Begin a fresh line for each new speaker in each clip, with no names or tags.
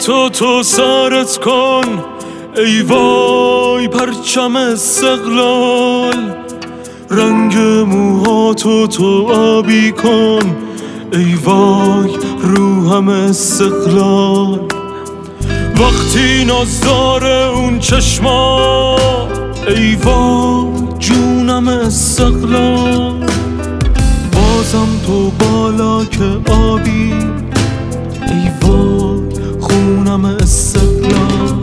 تو سرت کن ای وای پرچم استقلال، رنگ موهاتو آبی کن ای وای روحم استقلال. وقتی نازدار اون چشما ای وای جونم استقلال، بازم تو بالا که آبی ای وای خونم استقلال.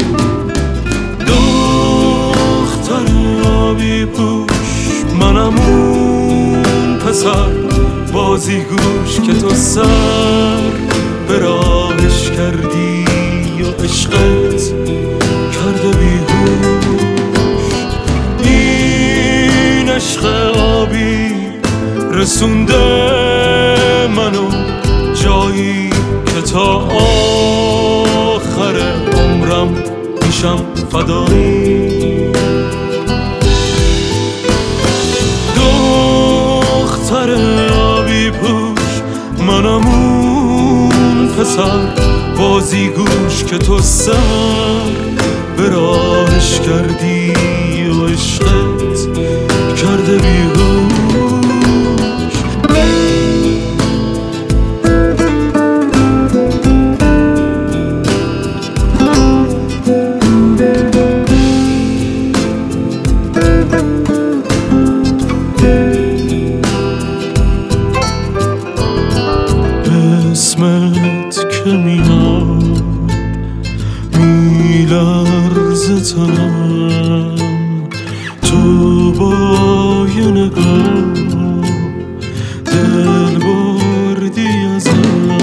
دختر آبی پوش منم اون پسر بازی گوش که تو سر به راهش کردی و عشقت کرده بیهوش. این عشق آبی رسونده منو جایی که تا آخر عمرم میشم فدایی. دختر آبی پوش منم اون پسر بازی گوش که تو سر به راهش کردی و عشقت کرده بیهوش. اسمت که میاد میلرزه تنم، تو با یه نگاه دل بردی ازم.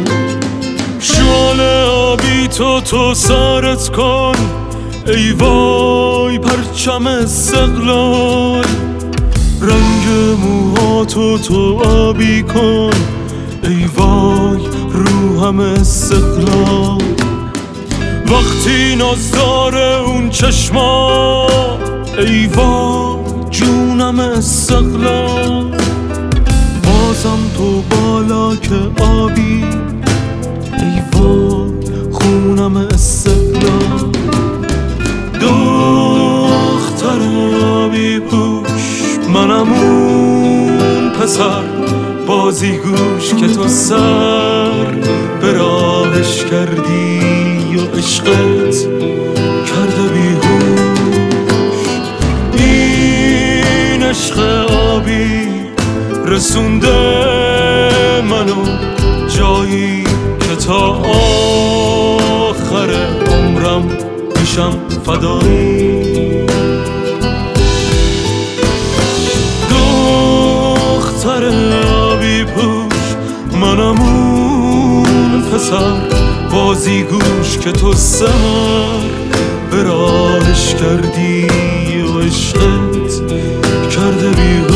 شعله آبی تو سرت کن ای وای پرچم استقلال، رنگ موهاتو آبی کن ای وای روحم استقلال. وقتی نازدار اون چشما ای وای جونم استقلال، بازم تو بالا که آبی ای وای خونم استقلال. دختر آبی پوش منم اون پسر بازی گوش که تو سر به راهش کردی و عشقت کرده بیهوش. این عشق آبی رسونده منو جایی که تا آخر عمرم میشم فدایی. دختر آبی پوش منم اون پسر بازی گوش که تو سر به راهش کردی و عشقت کرده بیهوش.